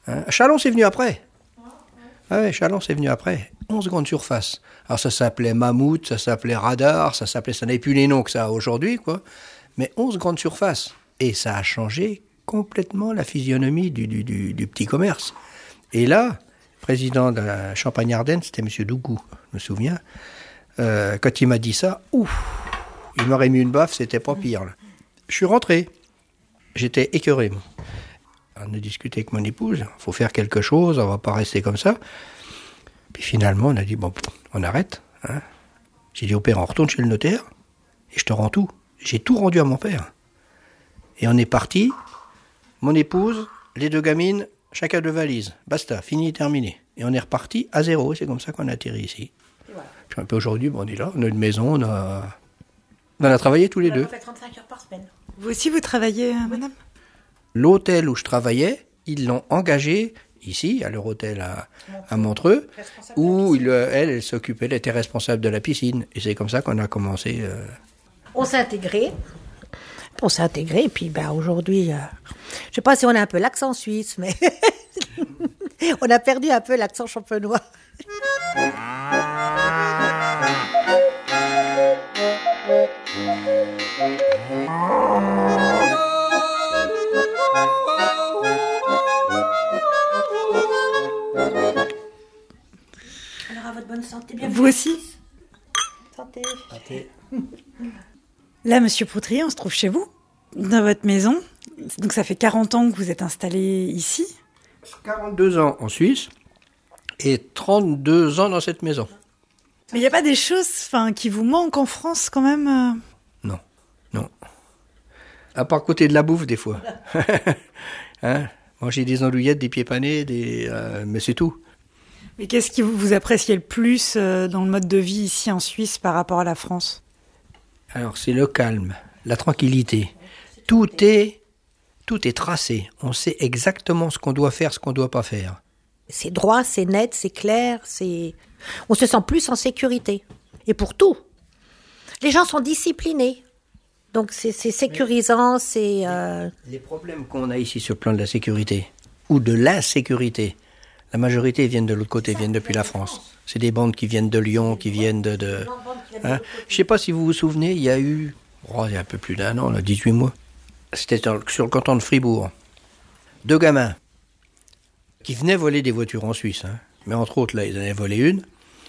Hein. Chalon, c'est venu après. Ah ouais, Chalon, c'est venu après. 11 grandes surfaces. Alors ça s'appelait Mammouth, ça s'appelait Radar, ça n'avait plus les noms que ça a aujourd'hui, quoi. Mais 11 grandes surfaces. Et ça a changé complètement la physionomie du petit commerce. Et là, président de la Champagne-Ardenne, c'était M. Dougou, je me souviens. Quand il m'a dit ça, il m'aurait mis une baffe, c'était pas pire. Là. Je suis rentré. J'étais écœuré. Moi. On a discuté avec mon épouse, il faut faire quelque chose, on va pas rester comme ça. Puis finalement, on a dit, bon, on arrête. Hein. J'ai dit au père, on retourne chez le notaire et je te rends tout. J'ai tout rendu à mon père. Et on est parti, mon épouse, les 2 gamines, chacun 2 valises. Basta, fini, terminé. Et on est reparti à 0, c'est comme ça qu'on a atterri ici. Voilà. Puis un peu aujourd'hui, on est là, on a une maison, on a travaillé tous les 2. On fait 35 heures par semaine. Vous aussi, vous travaillez, madame ? L'hôtel où je travaillais, ils l'ont engagée ici, à leur hôtel à Montreux, où elle s'occupait, elle était responsable de la piscine. Et c'est comme ça qu'on a commencé. On s'est intégré. Et puis aujourd'hui, je ne sais pas si on a un peu l'accent suisse, mais on a perdu un peu l'accent champenois. Alors à votre bonne santé, bien. Vous aussi ? Santé. Là, monsieur Poutrier, on se trouve chez vous, dans votre maison. Donc ça fait 40 ans que vous êtes installé ici. 42 ans en Suisse et 32 ans dans cette maison. Mais il n'y a pas des choses qui vous manquent en France quand même Non. À part côté de la bouffe, des fois. Hein, manger des andouillettes, des pieds panés, mais c'est tout. Mais qu'est-ce que vous appréciez le plus dans le mode de vie ici en Suisse par rapport à la France ? Alors, c'est le calme, la tranquillité. Tout est tracé. On sait exactement ce qu'on doit faire, ce qu'on ne doit pas faire. C'est droit, c'est net, c'est clair, on se sent plus en sécurité. Et pour tout. Les gens sont disciplinés. Donc c'est sécurisant, c'est... Les problèmes qu'on a ici sur le plan de la sécurité, ou de l'insécurité, la majorité viennent de l'autre côté, viennent depuis la France. C'est des bandes qui viennent de Lyon, qui viennent de hein. Je ne sais pas si vous vous souvenez, il y a eu, il y a un peu plus d'1 an, 18 mois, c'était sur le canton de Fribourg. 2 gamins qui venaient voler des voitures en Suisse. Hein. Mais entre autres, là, ils en avaient volé une.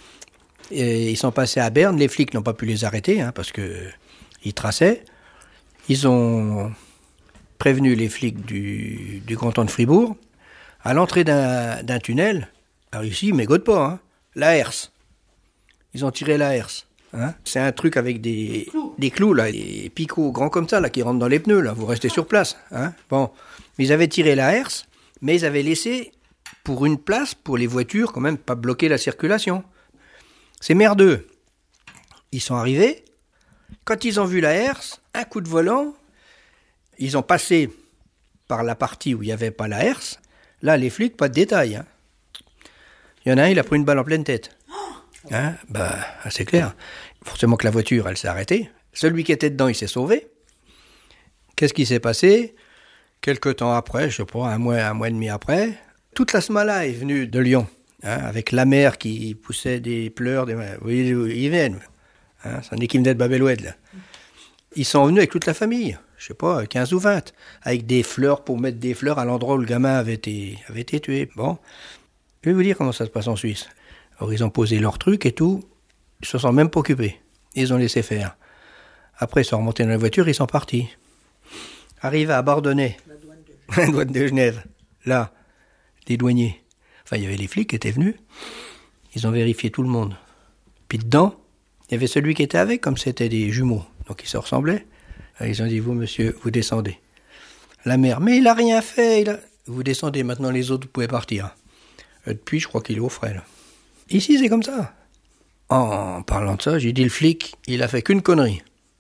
Et ils sont passés à Berne, les flics n'ont pas pu les arrêter, hein, parce qu'ils traçaient. Ils ont prévenu les flics du canton de Fribourg. À l'entrée d'un tunnel, alors ici, mégote pas, hein, la herse. Ils ont tiré la herse. Hein. C'est un truc avec des clous, là, des picots grands comme ça, là, qui rentrent dans les pneus, là. Vous restez sur place. Hein. Bon, ils avaient tiré la herse, mais ils avaient laissé pour une place, pour les voitures, quand même, pas bloquer la circulation. C'est merdeux. Ils sont arrivés. Quand ils ont vu la herse, un coup de volant, ils ont passé par la partie où il n'y avait pas la herse. Là, les flics, pas de détails. Hein. Il y en a un, il a pris une balle en pleine tête. Hein, c'est clair. Forcément que la voiture, elle s'est arrêtée. Celui qui était dedans, il s'est sauvé. Qu'est-ce qui s'est passé ? Quelque temps après, je sais pas, un mois et demi après, toute la Smala est venue de Lyon, hein, avec la mère qui poussait des pleurs. Vous voyez, ils viennent. Hein, c'est un équipe de Babelwed, là. Ils sont venus avec toute la famille, je sais pas, 15 ou 20, avec des fleurs pour mettre des fleurs à l'endroit où le gamin avait été tué. Bon, je vais vous dire comment ça se passe en Suisse. Alors, ils ont posé leur truc et tout, ils se sont même pas occupés. Ils ont laissé faire. Après, ils sont remontés dans la voiture, ils sont partis. Arrivés à Bardonnay, la douane de Genève, là, les douaniers. Enfin, il y avait les flics qui étaient venus. Ils ont vérifié tout le monde. Puis dedans, il y avait celui qui était avec, comme c'était des jumeaux. Donc ils se ressemblaient. Ils ont dit, vous, monsieur, vous descendez. La mère, mais il a rien fait. Vous descendez, maintenant les autres, vous pouvez partir. Depuis, je crois qu'il est au frais, là. Ici, c'est comme ça. En parlant de ça, j'ai dit, le flic, il a fait qu'une connerie.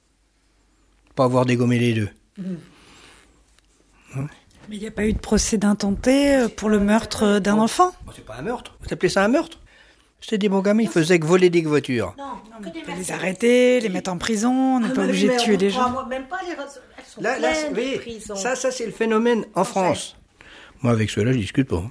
Pas avoir dégommé les deux. Ouais. Mais il n'y a pas eu de procès d'intenté pour le meurtre d'un enfant ? C'est pas un meurtre. Vous appelez ça un meurtre ? C'était des bons gamins, ils faisaient que voler des voitures. Non, on peut les arrêter, les mettre en prison, on n'est pas obligé de tuer les gens. Même pas, elles sont là, pleines oui, de prison. ça c'est le phénomène en France. Moi, avec ceux-là, je discute pas.